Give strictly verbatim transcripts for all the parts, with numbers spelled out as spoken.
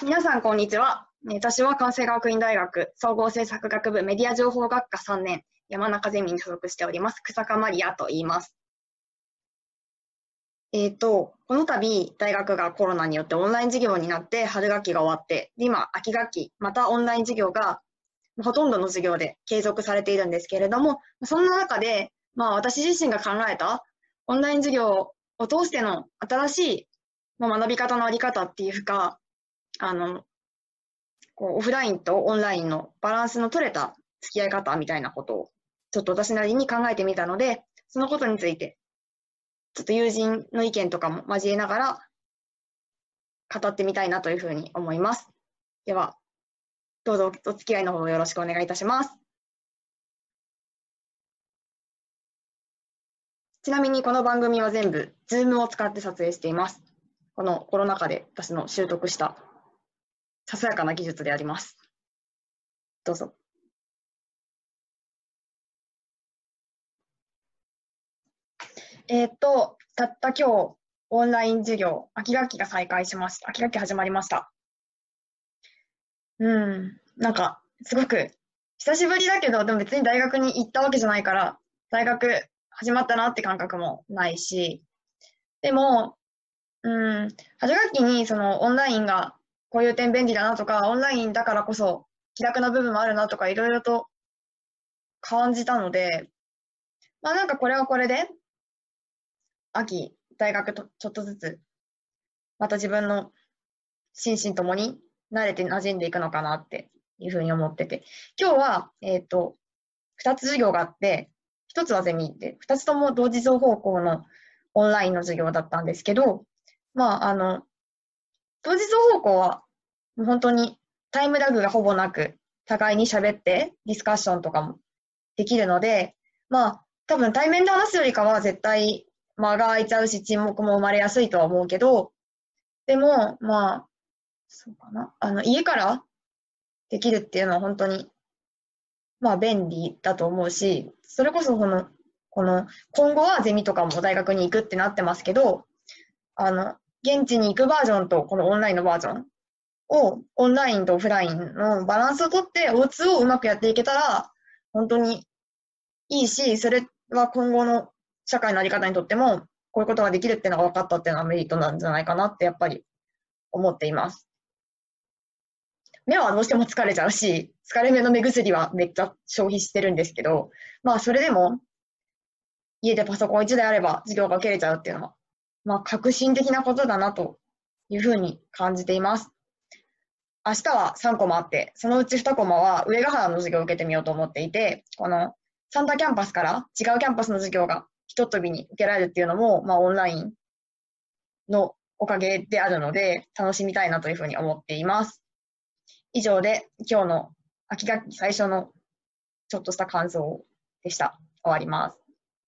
皆さん、こんにちは。私は関西学院大学総合政策学部メディア情報学科さんねん、山中ゼミに所属しております、草加マリアと言います。えっと、この度、大学がコロナによってオンライン授業になって春学期が終わって、で今、秋学期、またオンライン授業がほとんどの授業で継続されているんですけれども、そんな中で、まあ、私自身が考えたオンライン授業を通しての新しい学び方のあり方っていうか、あの、こうオフラインとオンラインのバランスの取れた付き合い方みたいなことをちょっと私なりに考えてみたので、そのことについてちょっと友人の意見とかも交えながら語ってみたいなというふうに思います。では、どうぞお付き合いのほどよろしくお願いいたします。ちなみにこの番組は全部 Zoom を使って撮影しています。このコロナ禍で私の習得したささやかな技術であります。どうぞ。えーっと、たった今日、オンライン授業、秋学期が再開しました。秋学期始まりました。うん、なんか、すごく、久しぶりだけど、でも別に大学に行ったわけじゃないから、大学始まったなって感覚もないし、でも、うん、春学期にそのオンラインがこういう点便利だなとか、オンラインだからこそ気楽な部分もあるなとか、いろいろと感じたので、まあなんかこれはこれで、秋、大学とちょっとずつ、また自分の心身ともに慣れて馴染んでいくのかなっていうふうに思ってて。今日は、えっと、二つ授業があって、一つはゼミで、二つとも同時双方向のオンラインの授業だったんですけど、まあ、あの、同時双方向は、もう本当にタイムラグがほぼなく、互いに喋ってディスカッションとかもできるので、まあ、多分対面で話すよりかは絶対間が空いちゃうし沈黙も生まれやすいとは思うけど、でも、まあ、そうかな。あの、家からできるっていうのは本当に、まあ便利だと思うし、それこそこの、この、今後はゼミとかも大学に行くってなってますけど、あの、現地に行くバージョンとこのオンラインのバージョンを、オンラインとオフラインのバランスをとって、オーツーをうまくやっていけたら、本当にいいし、それは今後の社会のあり方にとっても、こういうことができるっていうのが分かったっていうのはメリットなんじゃないかなってやっぱり思っています。目はどうしても疲れちゃうし、疲れ目の目薬はめっちゃ消費してるんですけど、まあそれでも家でパソコンいちだいあれば授業が受けれちゃうっていうのは、まあ革新的なことだなというふうに感じています。明日はさんコマあって、そのうちにコマは上ヶ原の授業を受けてみようと思っていて、このサンタキャンパスから違うキャンパスの授業がひとっ飛びに受けられるっていうのも、まあオンラインのおかげであるので、楽しみたいなというふうに思っています。以上で今日の秋学期最初のちょっとした感想でした。終わります。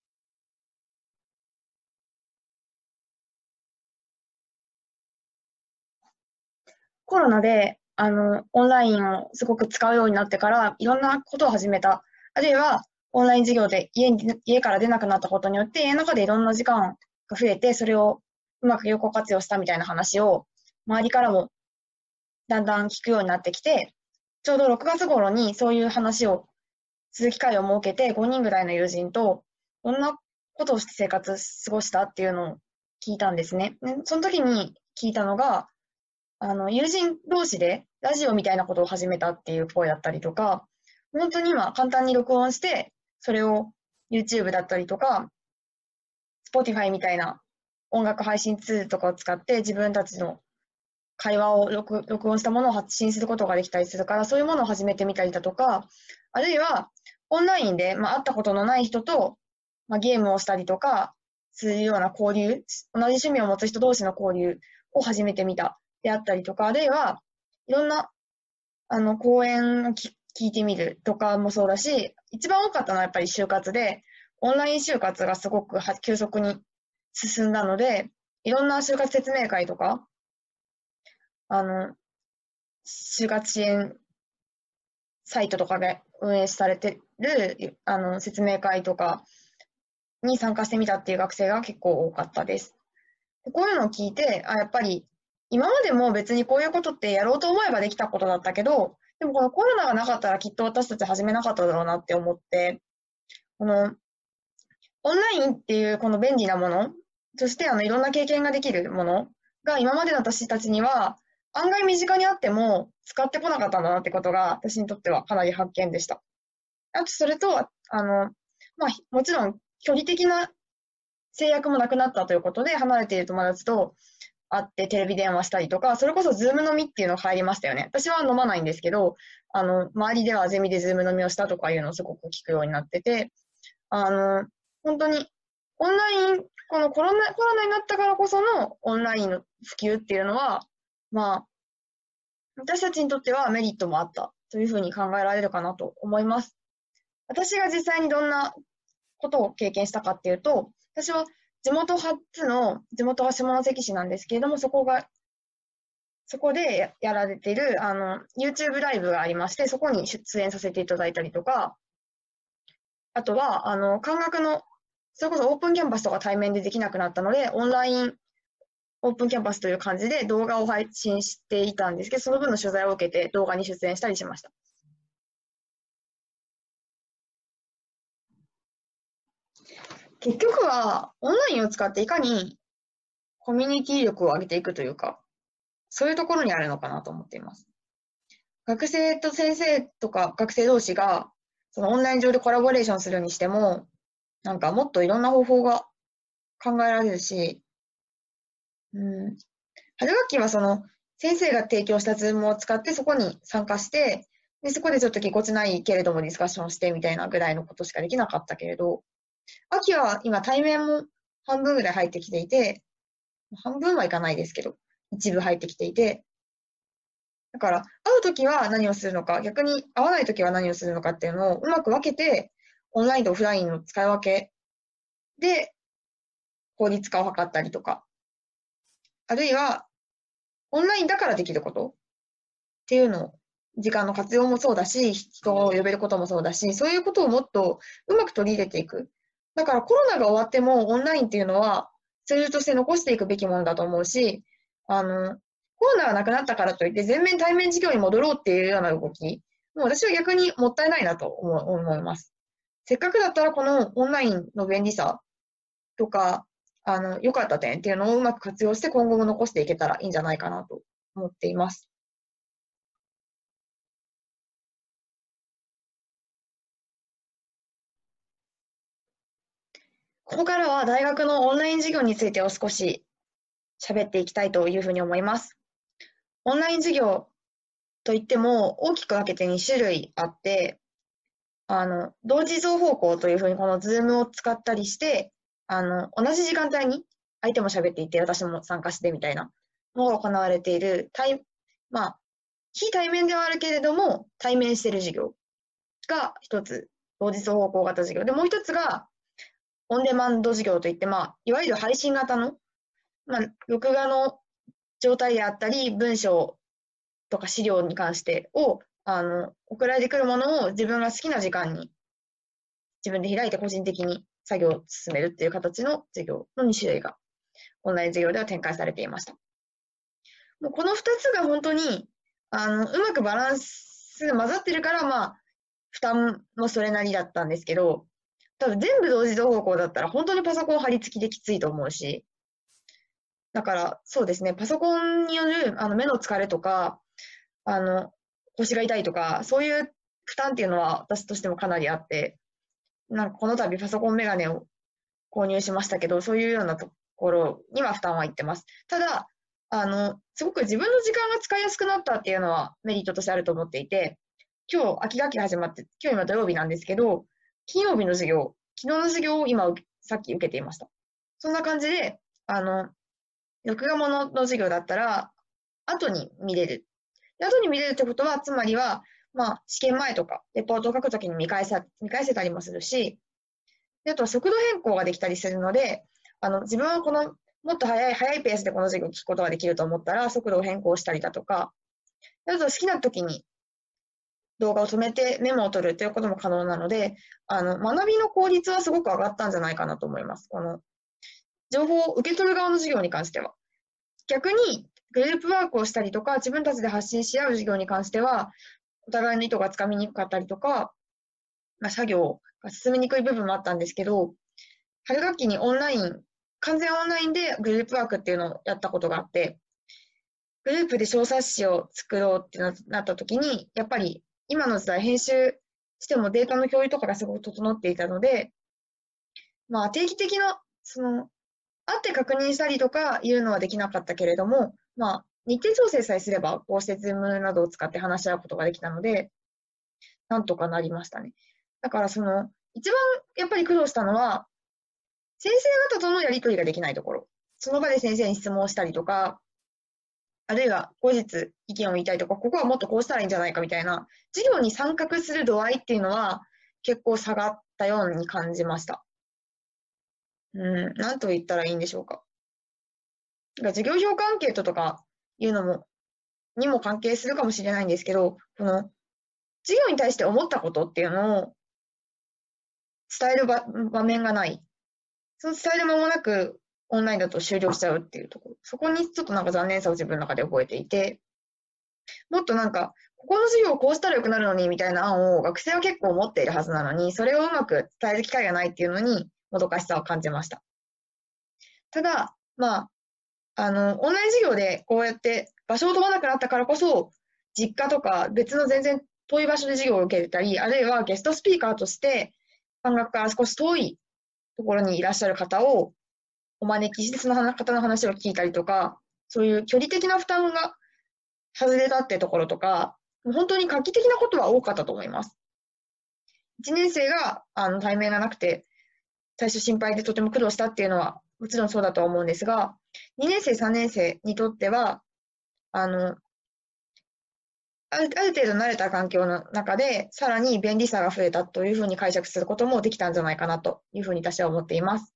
コロナであのオンラインをすごく使うようになってからいろんなことを始めた。あるいはオンライン授業で家に家から出なくなったことによって家の中でいろんな時間が増えて、それをうまく有効活用したみたいな話を周りからもだんだん聞くようになってきて、ちょうどろくがつ頃にそういう話をする機会を設けて、ごにんぐらいの友人とどんなことをして生活過ごしたっていうのを聞いたんですね。でその時に聞いたのが、あの、友人同士でラジオみたいなことを始めたっていう声だったりとか、本当に今簡単に録音して、それを YouTube だったりとか、Spotify みたいな音楽配信ツールとかを使って自分たちの会話を録録音したものを発信することができたりするから、そういうものを始めてみたりだとか、あるいはオンラインで、まあ、会ったことのない人と、まあ、ゲームをしたりとかするような交流、同じ趣味を持つ人同士の交流を始めてみたであったりとか、あるいはいろんなあの講演を聞いてみるとかもそうだし、一番多かったのはやっぱり就活で、オンライン就活がすごく急速に進んだので、いろんな就活説明会とか、あの、就活支援サイトとかで運営されてるあの説明会とかに参加してみたっていう学生が結構多かったです。こういうのを聞いて、あ、やっぱり今までも別にこういうことってやろうと思えばできたことだったけど、でもこのコロナがなかったらきっと私たち始めなかっただろうなって思って、このオンラインっていうこの便利なもの、そしてあのいろんな経験ができるものが今までの私たちには案外身近にあっても使ってこなかったんだなってことが私にとってはかなり発見でした。あとそれと、あの、まあ、もちろん距離的な制約もなくなったということで離れている友達と会ってテレビ電話したりとか、それこそズーム飲みっていうのが入りましたよね。私は飲まないんですけど、あの、周りではゼミでズーム飲みをしたとかいうのをすごく聞くようになってて、あの、本当にオンライン、このコロナ、コロナになったからこそのオンラインの普及っていうのは、まあ、私たちにとってはメリットもあったというふうに考えられるかなと思います。私が実際にどんなことを経験したかっていうと、私は地元初の、地元は下関市なんですけれども、そこが、そこでやられている、あの、YouTube ライブがありまして、そこに出演させていただいたりとか、あとは、あの、漢学の、それこそオープンキャンパスとか対面でできなくなったので、オンラインオープンキャンパスという感じで動画を配信していたんですけど、その分の取材を受けて動画に出演したりしました。結局は、オンラインを使っていかにコミュニティ力を上げていくというか、そういうところにあるのかなと思っています。学生と先生とか学生同士が、そのオンライン上でコラボレーションするにしても、なんかもっといろんな方法が考えられるし、うん、春学期はその先生が提供したズームを使ってそこに参加して、でそこでちょっとぎこちないけれどもディスカッションしてみたいなぐらいのことしかできなかったけれど、秋は今対面も半分ぐらい入ってきていて、半分はいかないですけど、一部入ってきていて、だから会うときは何をするのか、逆に会わないときは何をするのかっていうのをうまく分けて、オンラインとオフラインの使い分けで効率化を図ったりとか、あるいはオンラインだからできることっていうのを、時間の活用もそうだし、人を呼べることもそうだし、そういうことをもっとうまく取り入れていく。だからコロナが終わってもオンラインっていうのはツールとして残していくべきものだと思うし、あの、コロナがなくなったからといって全面対面授業に戻ろうっていうような動き、もう私は逆にもったいないなと思います。せっかくだったらこのオンラインの便利さとか、あの、良かった点っていうのをうまく活用して今後も残していけたらいいんじゃないかなと思っています。ここからは大学のオンライン授業についてを少し喋っていきたいというふうに思います。オンライン授業といっても大きく分けてに種類あって、あの、同時増方向というふうにこのズームを使ったりして、あの、同じ時間帯に相手も喋っていて私も参加してみたいなのが行われている、対、まあ、非対面ではあるけれども対面している授業が一つ、同時増方向型授業で、もう一つがオンデマンド授業といって、まあ、いわゆる配信型の、まあ、録画の状態であったり、文章とか資料に関してを、あの、送られてくるものを自分が好きな時間に自分で開いて個人的に作業を進めるっていう形の授業のに種類がオンライン授業では展開されていました。もうこのふたつが本当に、あの、うまくバランス混ざってるから、まあ、負担もそれなりだったんですけど、多分全部同時同方向だったら本当にパソコン張り付きできついと思うし、だからそうですね、パソコンによるあの目の疲れとか、あの、腰が痛いとか、そういう負担っていうのは私としてもかなりあって、なんかこの度パソコンメガネを購入しましたけど、そういうようなところには負担はいってます。ただ、あの、すごく自分の時間が使いやすくなったっていうのはメリットとしてあると思っていて、今日秋学期始まって、今日今土曜日なんですけど、金曜日の授業、昨日の授業を今さっき受けていました。そんな感じで、あの、録画物の授業だったら、後に見れる。で後に見れるってことは、つまりは、まあ、試験前とか、レポートを書くときに見返さ、見返せたりもするし、であとは速度変更ができたりするので、あの、自分はこの、もっと速い、速いペースでこの授業を聞くことができると思ったら、速度を変更したりだとか、であと好きな時に動画を止めてメモを取るということも可能なので、あの、学びの効率はすごく上がったんじゃないかなと思います。この、情報を受け取る側の授業に関しては。逆に、 グループワークをしたりとか、自分たちで発信し合う授業に関しては、お互いの意図がつかみにくかったりとか、まあ、作業が進めにくい部分もあったんですけど、春学期にオンライン、完全オンラインでグループワークっていうのをやったことがあって、グループで小冊子を作ろうってなった時に、やっぱり今の時代編集してもデータの共有とかがすごく整っていたので、まあ定期的な、その、会って確認したりとかいうのはできなかったけれども、まあ日程調整さえすれば、こうしてズームなどを使って話し合うことができたので、なんとかなりましたね。だからその、一番やっぱり苦労したのは、先生方とのやり取りができないところ。その場で先生に質問をしたりとか、あるいは後日意見を言いたいとか、ここはもっとこうしたらいいんじゃないかみたいな、授業に参画する度合いっていうのは結構下がったように感じました。うん、なんと言ったらいいんでしょうか。授業評価アンケートとかいうのも、にも関係するかもしれないんですけど、この、授業に対して思ったことっていうのを伝える場場面がない。その伝える間もなく、オンラインだと終了しちゃうっていうところ。そこにちょっとなんか残念さを自分の中で覚えていて、もっとなんか、ここの授業をこうしたらよくなるのにみたいな案を学生は結構持っているはずなのに、それをうまく伝える機会がないっていうのに、もどかしさを感じました。ただ、まあ、あの、オンライン授業でこうやって場所を取らなくなったからこそ、実家とか別の全然遠い場所で授業を受けたり、あるいはゲストスピーカーとして、半額から少し遠いところにいらっしゃる方をお招きして、その方の話を聞いたりとか、そういう距離的な負担が外れたってところとか、本当に画期的なことは多かったと思います。いちねん生があの対面がなくて、最初心配でとても苦労したっていうのはもちろんそうだとは思うんですが、にねん生、さんねん生にとっては、あの、ある、ある程度慣れた環境の中で、さらに便利さが増えたというふうに解釈することもできたんじゃないかなというふうに私は思っています。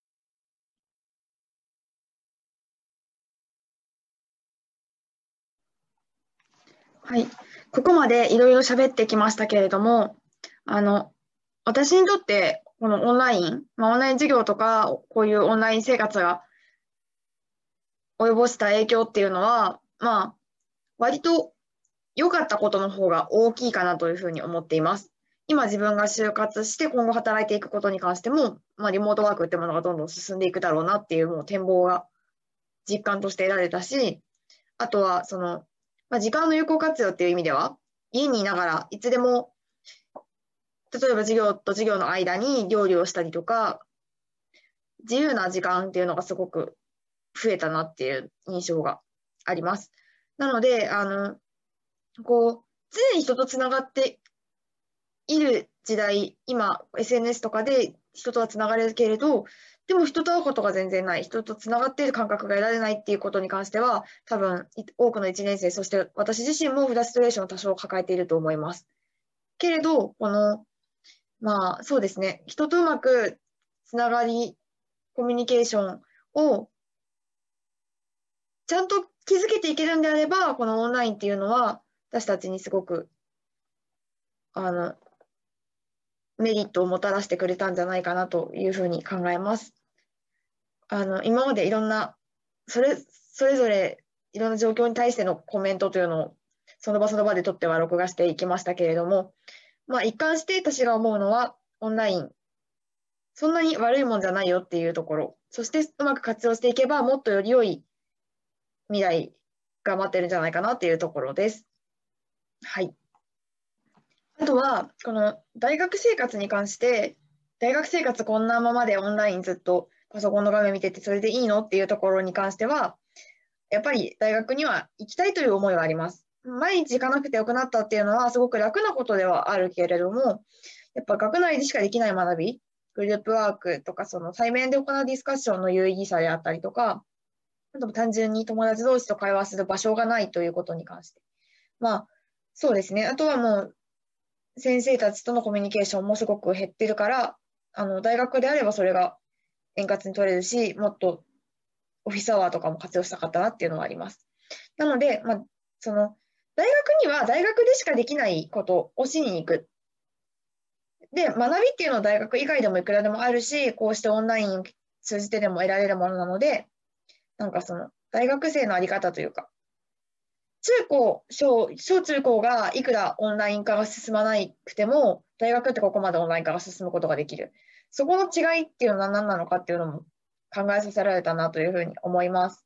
はい。ここまでいろいろ喋ってきましたけれども、あの、私にとって、このオンライン、まあ、オンライン授業とか、こういうオンライン生活が及ぼした影響っていうのは、まあ、割と良かったことの方が大きいかなというふうに思っています。今自分が就活して今後働いていくことに関しても、まあ、リモートワークってものがどんどん進んでいくだろうなっていうもう展望が実感として得られたし、あとはその、まあ、時間の有効活用っていう意味では、家にいながらいつでも、例えば授業と授業の間に料理をしたりとか、自由な時間っていうのがすごく増えたなっていう印象があります。なので、あの、こう、常に人とつながっている時代、今、エスエヌエス とかで人とはつながれるけれど、でも人と会うことが全然ない、人とつながっている感覚が得られないっていうことに関しては、多分、多くのいちねん生、そして私自身もフラストレーションを多少抱えていると思います。けれど、この、まあ、そうですね、人とうまくつながり、コミュニケーションをちゃんと築けていけるんであれば、このオンラインっていうのは、私たちにすごく、あの、メリットをもたらしてくれたんじゃないかなというふうに考えます。あの、今までいろんな、それ、それぞれいろんな状況に対してのコメントというのを、その場その場で取っては録画していきましたけれども、まあ一貫して私が思うのは、オンライン、そんなに悪いもんじゃないよっていうところ、そしてうまく活用していけば、もっとより良い未来が待ってるんじゃないかなっていうところです。はい。あとは、この大学生活に関して、大学生活こんなままでオンラインずっとパソコンの画面見ててそれでいいのっていうところに関しては、やっぱり大学には行きたいという思いはあります。毎日行かなくてよくなったっていうのはすごく楽なことではあるけれども、やっぱ学内でしかできない学び、グループワークとかその対面で行うディスカッションの有意義さであったりとか、あと単純に友達同士と会話する場所がないということに関して。まあ、そうですね。あとはもう、先生たちとのコミュニケーションもすごく減ってるから、あの、大学であればそれが円滑に取れるし、もっとオフィスアワーとかも活用したかったなっていうのはあります。なので、まあ、その、大学には大学でしかできないことをしに行く。で、学びっていうのは大学以外でもいくらでもあるし、こうしてオンライン通じてでも得られるものなので、なんかその、大学生のあり方というか、 中高、小、小中高がいくらオンライン化が進まなくても、大学ってここまでオンライン化が進むことができる。そこの違いっていうのは何なのかっていうのも考えさせられたなというふうに思います。